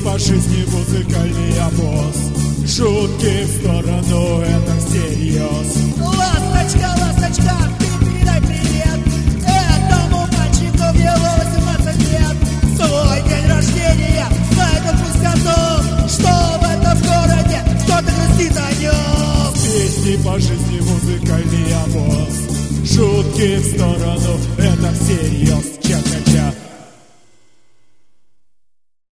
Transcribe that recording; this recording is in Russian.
по жизни музыкальный обоз. Шутки в сторону, это всерьез. Ласточка, ласточка, ты передай привет этому мальчику, в его 18 лет. Свой день рождения, знает он пусть о том, что в этом городе кто-то грустит о нем. Песни по жизни музыкальный обоз. Шутки в сторону, это всерьез. Ча-ча-ча.